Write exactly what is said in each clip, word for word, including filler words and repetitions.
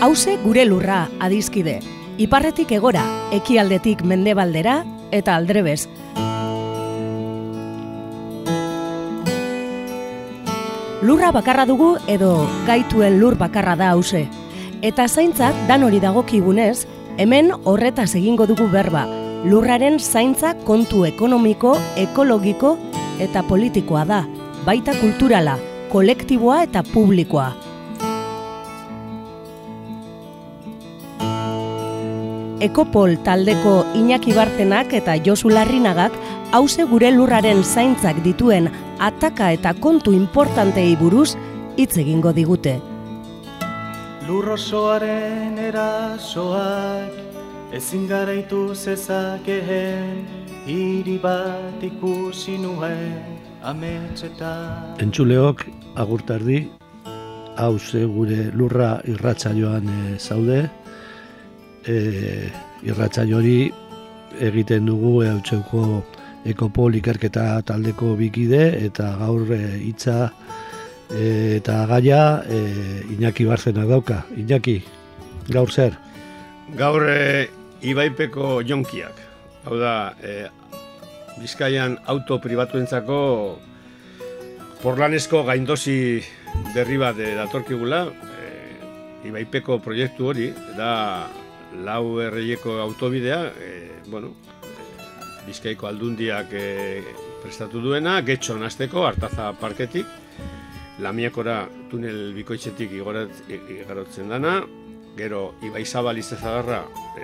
Hauze gure lurra, adizkide. Iparretik egora, ekialdetik mendebaldera eta aldrebez. Lurra bakarra dugu edo gaituen lur bakarra da hauze. Eta zaintzak dan hori dagokigunez, hemen horretaz egingo dugu berba. Lurraren zaintza kontu ekonomiko, ekologiko eta politikoa da, baita kulturala, kolektiboa eta publikoa. Ekopol taldeko Iñaki Bartenak eta Josu Larrinagak hauze gure lurraren zaintzak dituen ataka eta kontu importantei buruz hitz egingo digute. Lur osoaren erasoak ezin garaitu zezakeen, hiri bat ikusi nuen ametsetan. Entzuleok agurtardi, hauze gure lurra irratsaioan e, zaude. E, irratsaio hori egiten dugu Ehutzeko Ekopol ikerketa taldeko bikide eta gaur hitza e, eta gaia e, Iñaki Barzenak dauka. Iñaki, gaur zer? Gaur e, Ibaipeko jonkiak. Hau da, e, Bizkaian auto pribatuentzako porlanezko gaindosi berri bat e, datorkigula. E, Ibaipeko proiektu hori da lau erreieko autobidea, e, bueno, e, Bizkaiko aldundiak e, prestatu duena, Getxon hasteko, Artaza parketik, Lamiakora tunel bikoitzetik igarotzen dana, gero Ibaizabal itsasadarra, e,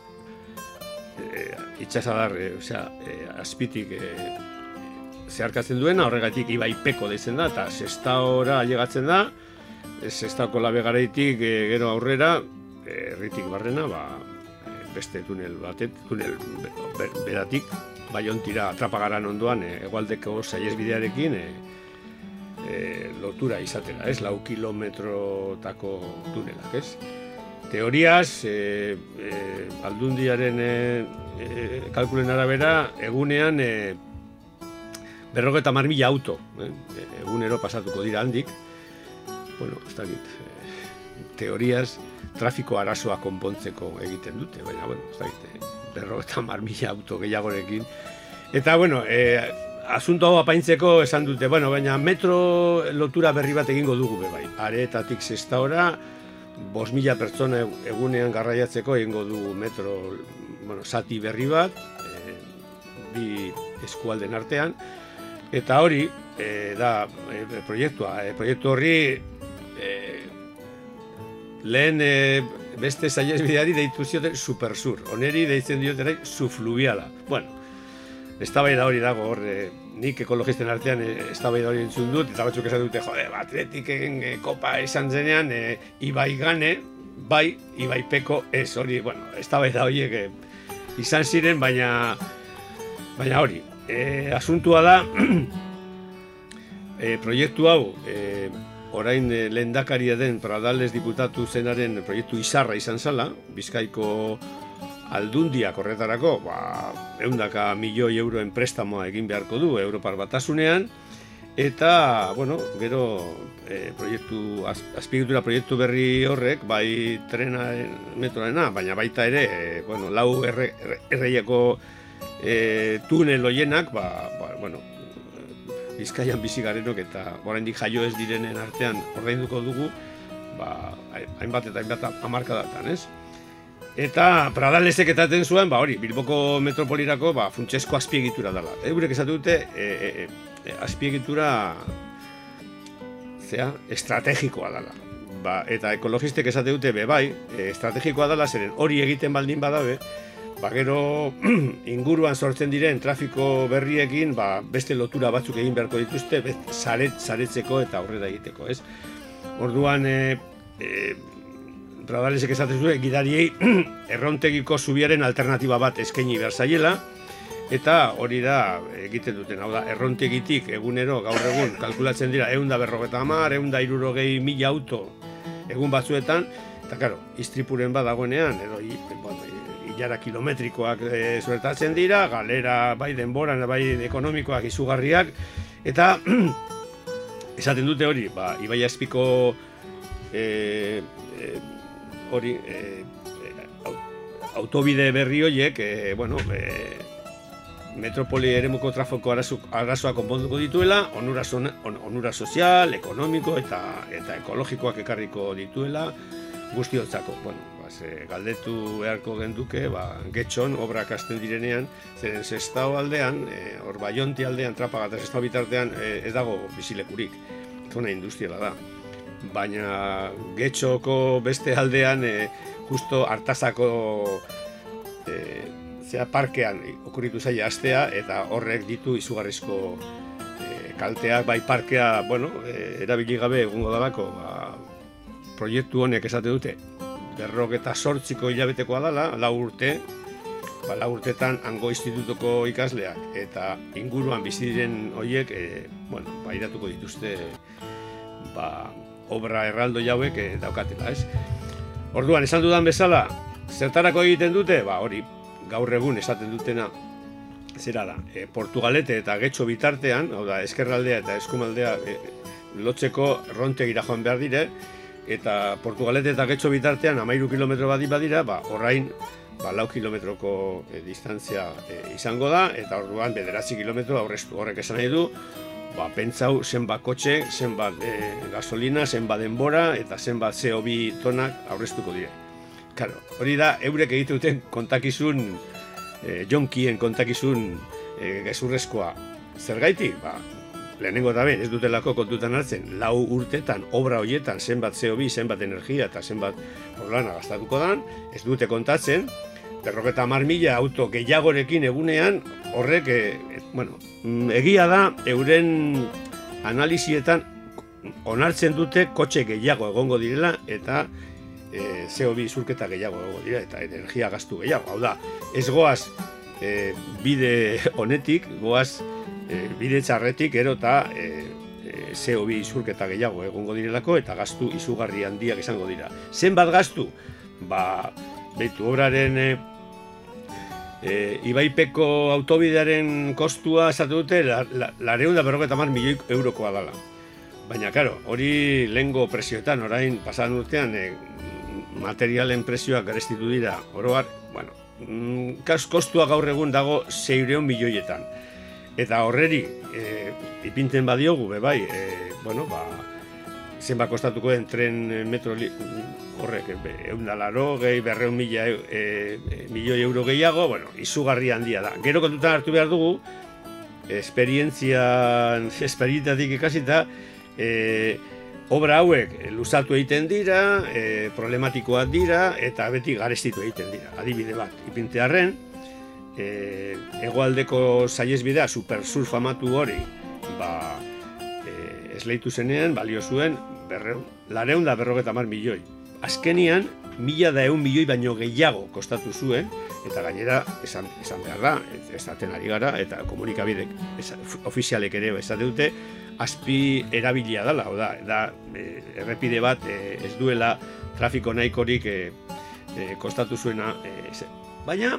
e, itsasadar, e, osea, e, azpitik e, zeharkatzen duena, horregatik Ibaipeko deitzen da, eta Sestaora ailegatzen da, Sestaoko labegareitik e, gero aurrera, herritik barrena, ba, beste tunel batet, tunel beratik, Baiontira Trapagaran ondoan, hegoaldeko saihesbidearekin e, e, lotura izatera, ez, lau kilometrotako tunelak, ez. Teoriaz, e, e, aldundiaren e, e, kalkulen arabera, egunean e, berrogeta hamar mila auto, e, egunero pasatuko dira handik, bueno, ez dakit, e, teoriaz, trafiko arazoa konpontzeko egiten dute, baina, bueno, ez dakit, berrogeta hamar mila auto gehiagorekin. Eta, bueno, e, asunto hau apaintzeko esan dute, bueno, baina metro lotura berri bat egingo dugu be bai. Areetatik Sestaora, bost mila pertsona egunean garraiatzeko egingo dugu metro, bueno, zati berri bat, e, bi eskualden artean, eta hori, e, da, e, proiektua, e, proiektu horri, e, lehen e, beste saihesbideari deitu zioten Supersur, oneri deitzen dioten subfluviala. Bueno, eztabaida hori dago hor, e, nik ekologisten artean e, eztabaida hori entzun dut, eta batzuk esan dute, jode, Atletiken e, kopa esan zenean, e, Ibai gane, bai, Ibaipeko ez, hori, bueno, eztabaida horiek e, izan ziren, baina, baina hori, e, asuntua da, e, proiektu hau, e, orain eh, lehendakaria den Pradales diputatu zenaren proiektu izarra izan zala, Bizkaiko aldundiak horretarako, ba, ehundaka milioi euroen prestamoa egin beharko du Europar Batasunean, eta, bueno, gero eh, proiektu, az, azpiegitura proiektu berri horrek, bai trenaren metroarena, baina baita ere, eh, bueno, lau erre, erre, erreieko eh, tunel hoienak, ba, ba, bueno, Bizkaian bizi garenok eta oraindik jaio ez direnen artean ordainduko dugu, ba, hainbat eta hainbat hamarkadatan, ez? Eta Pradalesek etaten zuen, ba hori, Bilboko metropolirako ba, funtsezko azpiegitura dela. Eurek esatu dute, e, e, azpiegitura zera, estrategikoa dela. Ba, eta ekologistek esate dute, be bai, e, estrategikoa dela, zeren hori egiten baldin badabe, ba, gero inguruan sortzen diren trafiko berriekin ba, beste lotura batzuk egin beharko dituzte saret, saretzeko eta aurrera egiteko, ez? Orduan, e, e, Pradalesek esaten zuen gidariei errontegiko zubiaren alternatiba bat eskaini behar zaiela, eta hori da egiten duten, hau da, errontegitik egunero, gaur egun, kalkulatzen dira ehun eta berrogeita hamar, ehun eta hirurogei mila auto egun batzuetan, eta, karo, istripuren bat dagoenean, edo, bueno, ilara kilometrikoak e, suertatzen dira, galera bai denboran, bai ekonomikoak izugarriak, eta esaten dute hori, ba, Ibai Azpiko e, e, hori, e, autobide berri horiek, e, bueno, e, metropoli eremuko trafiko arazoak konponduko dituela, onura, on, onura sozial, ekonomiko eta eta ekologikoak ekarriko dituela guztiontzako. Bueno, bas, e, galdetu beharko genduke, ba, Getxon obrak hasten direnean, zeren Sestao aldean, e, hor Baionti aldean, Trapaga eta Sestao bitartean e, ez dago bizilekurik, zona industriala da. Baina Getxoko beste aldean, e, justo Artasako e, zera parkean okurritu zaila astea, eta horrek ditu izugarrizko e, kalteak, bai parkea, bueno, e, erabili gabe egungo dalako, ba, proiektu honek esate dute, berrogeta sortziko hilabetekoa dela, lau urte, ba, lau urtetan hango institutuko ikasleak, eta inguruan bizi diren horiek, e, bueno, ba, iratuko dituzte, ba, obra erraldo jauek e, daukatela, ez? Orduan, esan dudan bezala, zertarako egiten dute, ba, hori, gaur egun esaten dutena, zera da, e, Portugalete eta Getxo bitartean, hau da, eskerraldea eta eskumaldea e, lotzeko rontegira joan behar dire, eta Portugalete eta Getxo bitartean amairu kilometro badi badira, ba, orain, ba, lau kilometroko e, distantzia e, izango da, eta orduan bederatzi kilometro aurreztu. Horrek esan nahi du, ba, pentsau zenbat kotxe, zenbat e, gasolina, zenbat denbora, eta zenbat C O bi tonak aurreztuko dire. Claro, hori da, eurek egite duten kontakizun, eh, jonkien kontakizun eh, gezurrezkoa. Zergaitik? Ba, lehenengo eta ben, ez dutelako kontutan hartzen, lau urtetan, obra horietan, zenbat C O bi, zenbat energia eta zenbat orlana gastatuko dan, ez dute kontatzen, berroketa hamar mila auto gehiagorekin egunean, horrek, eh, bueno, egia da, euren analizietan onartzen dute kotxe gehiago egongo direla, eta E, C O bi isurketa gehiago egongo dira eta energia gastu gehiago. Hau da, ez goaz e, bide honetik, goaz e, bide txarretik, ero eta e, e, C O bi isurketa gehiago egongo direlako eta gastu izugarri handiak izango dira. Zenbat gastu? Ba, behitu, obraren e, e, Ibaipeko autobidearen kostua esate dute la, la, lareun da berroketa hamar milioi eurokoa dela. Baina, karo, hori lehengo presioetan, orain pasadan urtean, e, materialen prezioak garestitu dira, oroar, bueno, kas kostua gaur egun dago seiehun milioietan. Eta horreri, e, ipinten badiogu, be bai, e, bueno, ba, zenbat kostatuko den tren metro li, horrek, ehun eta laurogei, berrehun mila e, e, milioi euro gehiago, bueno, izugarri handia da. Gero kontutan hartu behar dugu, esperientzian, esperientatik ikasita, e, obra hauek luzatu egiten dira, e, problematikoak dira, eta beti garestitu egiten dira. Adibide bat, ipintearren, e, hegoaldeko saihesbidea supersur famatu hori, ba, e, esleitu zenean, balio zuen, lareun da berrogeta hamar milioi. Azkenian, mila da eun milioi baino gehiago kostatu zuen, eta gainera, esan, esan behar da, ez daten ari gara, eta komunikabidek ofizialek ere esate dute, azpi erabilia dela, da, da e, errepide bat e, ez duela trafiko nahikorik e, e, kostatu zuena. E, Baina,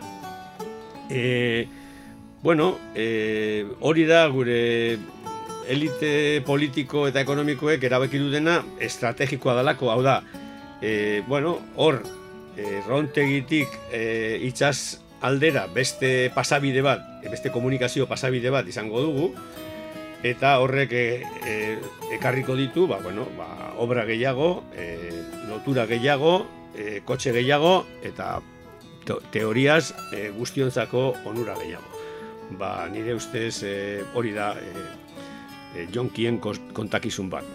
e, bueno, e, hori da gure elite politiko eta ekonomikoek erabaki dutena estrategikoa dalako, hau da, e, bueno, hor, e, rontegitik e, itsas aldera beste pasabide bat, beste komunikazio pasabide bat izango dugu, eta horrek e, e, ekarriko ditu, ba, bueno, ba, obra gehiago, e, lotura gehiago, e, kotxe gehiago, eta te teoriaz e, guztionzako onura gehiago. Ba, nire ustez e, hori da e, e, jonkien kontakizun bat.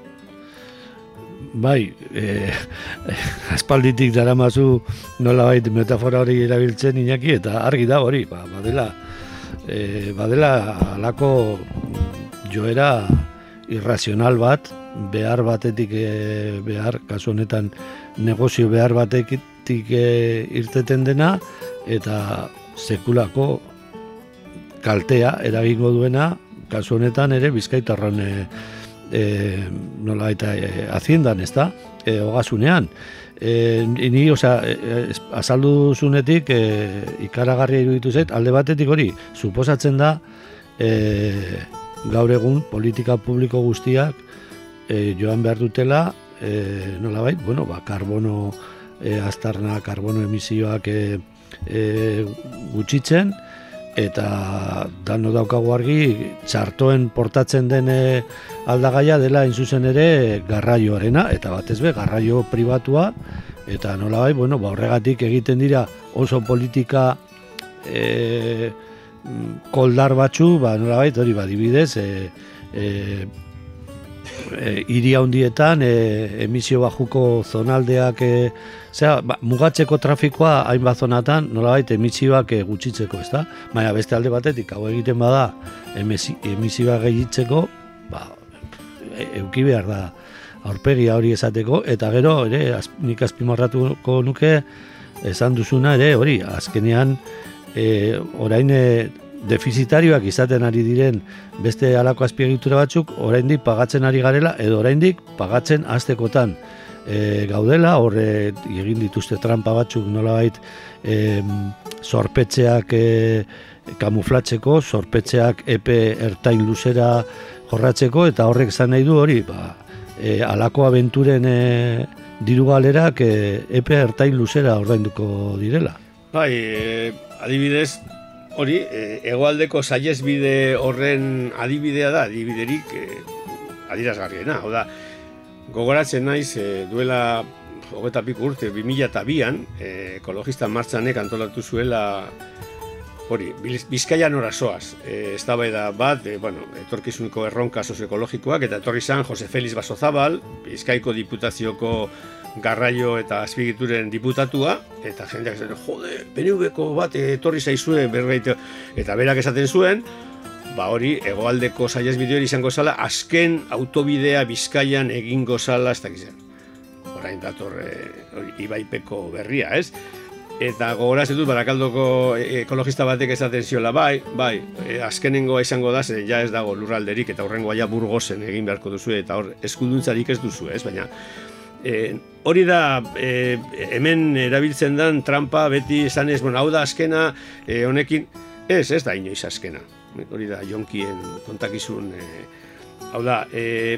Bai, e, aspalditik daramazu nolabait metafora hori erabiltzen Iñaki, eta argi da hori, ba, badela, e, badela halako joera irrazional bat, behar batetik, e, behar, kasu honetan negozio behar batetik e, irteten dena, eta sekulako kaltea eragingo duena, kasu honetan ere Bizkaitarron e, e, nola eta e, haziendan, ez da, e, ogasunean. E, ni, osea, e, azaldu zunetik e, ikaragarria iruditu zait, alde batetik hori, suposatzen da, e, gaur egun politika publiko guztiak e, joan behar dutela, e, nolabait, bueno, ba, karbono e, aztarna karbono emisioak e, e, gutxitzen, eta dano daukagu argi txartoen portatzen den e, aldagaia dela hain zuzen ere garraioarena, eta batez be garraio pribatua, eta nolabait, bueno, ba, horregatik egiten dira oso politika e, koldar batzu, ba, nolabait, hori badibidez, e, e, e, hiri handietan e, emisio bajuko zonaldeak e, zera, ba, mugatzeko trafikoa hainbat zonatan nolabait emisioak e, gutxitzeko, ezta? Baina beste alde batetik hau egiten bada emisi, emisioak gehitzeko, ba, e, euki behar da aurpegia hori esateko, eta gero ere az, nik azpimarratuko nuke esan duzuna ere hori, azkenean e, orain e, defizitarioak izaten ari diren beste halako azpiegitura batzuk oraindik pagatzen ari garela edo oraindik pagatzen hastekotan e, gaudela, horre egin dituzte trampa batzuk nolabait e, zorpetzeak e, kamuflatzeko, zorpetzeak epe ertain luzera jorratzeko, eta horrek esan nahi du hori, ba, e, halako abenturen e, diru galerak e, epe ertain luzera ordainduko direla. Bai, e, adibidez, hori, e, hegoaldeko saihesbide horren adibidea da, adibiderik e, adirazgarriena. Hau da, gogoratzen naiz e, duela hogeita piko urte, bi mila eta bian, e, ekologista martxanek antolatu zuela hori, Bizkaian orasoaz, e, eztabaida bat, e, bueno, etorkizuneko erronka sozioekologikoak, eta etorri zan Jose Felix Basozabal, Bizkaiko Diputazioko garraio eta azpigituren diputatua, eta jendeak esaten, jode, P N V-ko bat etorri zaizue, berreite, eta berak esaten zuen, ba hori, hegoaldeko saihesbide hori izango zala, azken autobidea Bizkaian egingo zala, ez dakizen. Orain dator, e, Ibaipeko berria, ez? Eta gogoratzen dut, Barakaldoko ekologista batek esaten ziola, bai, bai, e, azkenengoa izango da, ze ja ez dago lurralderik, eta horrengoa ja Burgosen egin beharko duzu, eta hor eskuduntzarik ez duzu, ez? Baina, e, hori da, e, hemen erabiltzen den trampa, beti esan ez, bueno, hau da azkena, e, honekin, ez, ez da inoiz azkena. Hori da, jonkien kontakizun, e, hau da, e,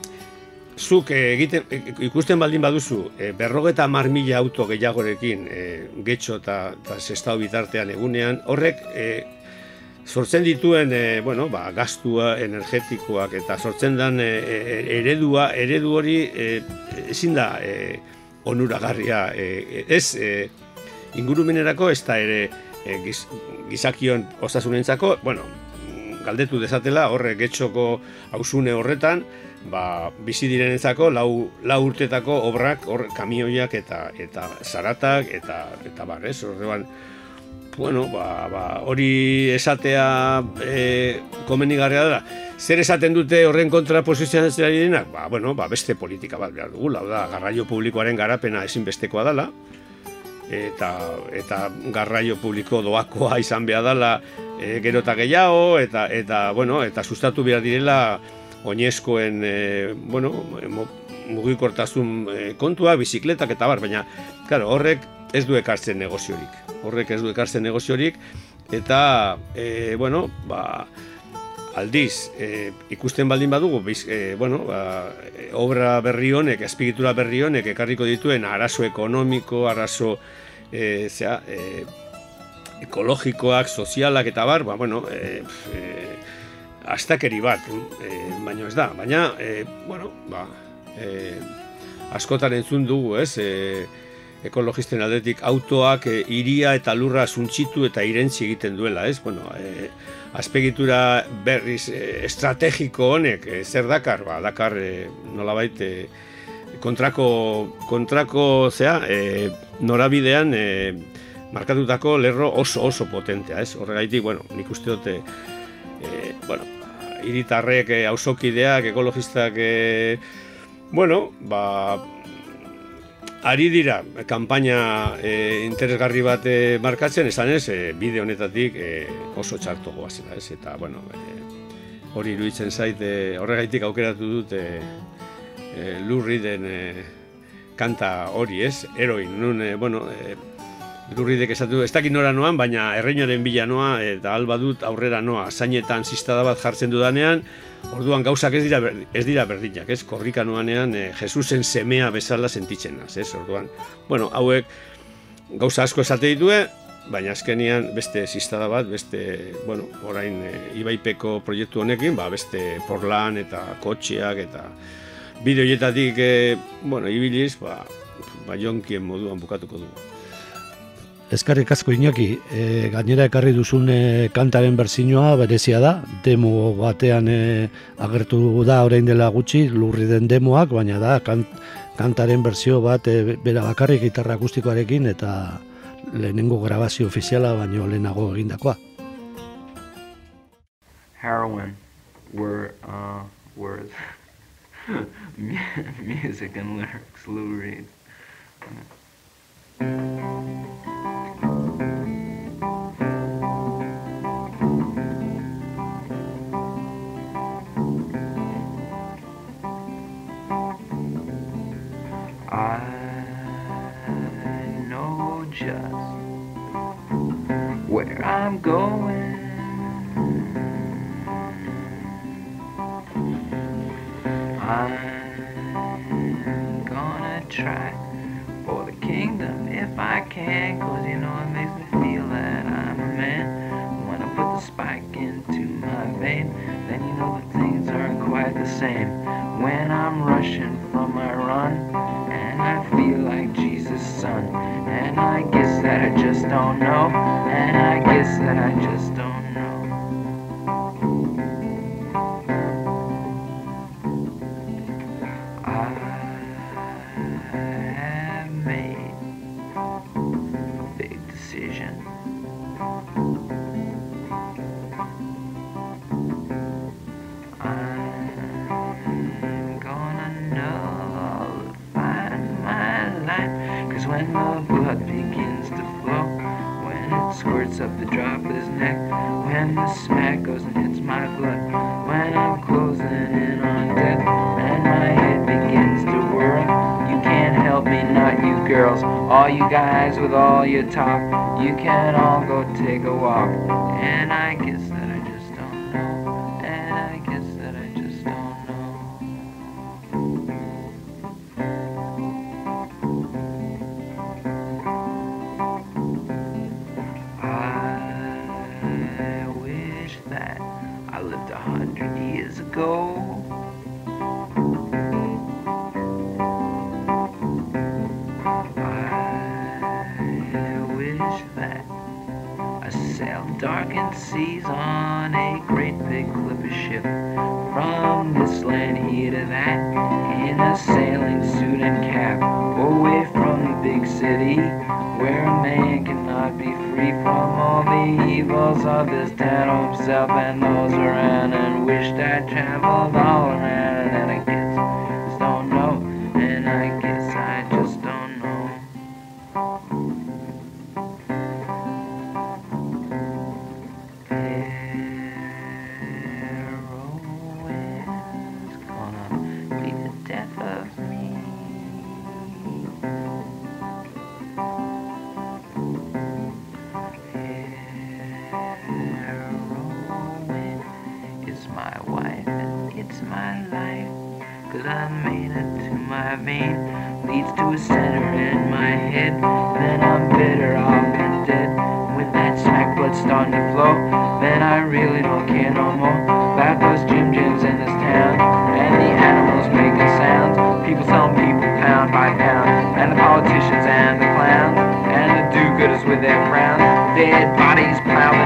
zuk egiten, ikusten baldin baduzu, e, berrogeta hamar mila auto gehiagorekin e, Getxo eta Sestao bitartean egunean, horrek e, sortzen dituen e, bueno, ba, gastua energetikoak eta sortzen den e, eredua, eredu hori e, ezin da e, onuragarria, e, ez e, ingurumenerako ez da ere e, giz, gizakion osasunentzako, bueno, galdetu dezatela horrek Getxoko auzune horretan, ba, bizi direnentzako lau, lau urtetako obrak, hor, kamioiak eta eta zaratak eta eta bar, ez? Horreban, bueno, ba, ba, hori esatea e, komenigarria da. Zer esaten dute horren kontra posizionatzen direnak? Ba, bueno, ba, beste politika bat behar dugu, hau da, garraio publikoaren garapena ezinbestekoa dela, eta eta garraio publiko doakoa izan behar dela e, gero eta gehiago, eta, eta, bueno, eta sustatu behar direla oinezkoen, e, bueno, mugikortasun e, kontua, bizikletak eta bar, baina, claro, horrek ez du ekartzen negoziorik. Horrek ez du ekartzen negoziorik, eta, e, bueno, ba, aldiz, e, ikusten baldin badugu, biz, e, bueno, ba, obra berri honek, azpigitura berri honek ekarriko dituen arazo ekonomiko, arazo, e, zera, e, ekologikoak, sozialak eta bar, ba, bueno, e, e, astakeri bat, e, baina ez da, baina, e, bueno, ba, e, askotan entzun dugu, ez, e, ekologisten aldetik autoak e, iria eta lurra suntxitu eta irentzi egiten duela, ez, bueno, e, azpegitura berriz e, estrategiko honek, e, zer dakar, ba, dakar e, nolabait e, kontrako, kontrako, zea, e, norabidean e, markatutako lerro oso oso potentea, ez, horregaitik, bueno, nik uste dute, E, bueno, hiritarrek, e, auzokideak, ekologistak, e, bueno, ba, ari dira, kanpaina e, interesgarri bat e, markatzen, esan ez, e, bide honetatik e, oso txarto goazela, ez, eta, bueno, e, hori iruditzen zait, e, horregaitik aukeratu dut e, e, Lurriden e, kanta hori, ez, heroin, nun, e, bueno, e, Lurridek esatu, ez dakit nora noan, baina erreinoaren bila noa, eta alba dut aurrera noa, zainetan zistada bat jartzen dudanean, Orduan gauzak ez dira ez dira berdinak, ez? Korrikanoanean e, Jesusen semea bezala sentitzen naz, ez? Orduan, bueno, hauek gauza asko esate ditue, baina azkenian beste zistada bat, beste, bueno, orain e, Ibaipeko proiektu honekin, ba, beste porlan eta kotxeak eta bide horietatik, e, bueno, ibiliz, ba, ba jonkien moduan bukatuko dugu. Eskarrik asko Iñaki, e, gainera ekarri duzun e, kantaren berzinoa berezia da, demo batean e, agertu da orain dela gutxi, lurri den demoak, baina da kant, kantaren berzio bat e, bera bakarrik gitarra akustikoarekin eta lehenengo grabazio ofiziala baino lehenago egindakoa. Heroin were uh, words, music and lyrics, Lou Reed. I know just where I'm going. I'm gonna try for the kingdom if I can, 'cause you know it makes me feel that I'm a man. When I put the spike into my vein, then you know that things aren't quite the same. When I'm rushing from my run, and I feel like Jesus' son, and I guess that I just don't know, and I guess that I just don't know. I have made a big decision. I'm gonna nullify my life, 'cause when the blood begins to flow, when it squirts up the drop of his neck, when the smack goes and hits my blood, when I'm closing in on death, and my head begins to whirl, you can't help me, not you girls, all you guys with all your talk, you can all go take a walk, and I guess that I just don't know, and I guess that I just don't know. I wish that I lived a hundred years ago. I wish that I sailed darkened seas on a great big clipper ship, from this land here to that, in a sailing suit and cap, away from the big city, where a man cannot be free from all the evils of this town, himself and those around, and wished I traveled all around, and I guess I just don't know, and I guess I just don't know. Heroin's gonna be the death of me. Heroin is my wife and it's my life, 'cause I made it to my vein, leads to a center in my head, then I'm better off than dead. With that smack blood starting to flow, then I really don't care no more about those Jim Jims in this town, and the animals making sounds, people selling people pound by pound, and the politicians and the clowns, and the do-gooders with their frowns, dead bodies piled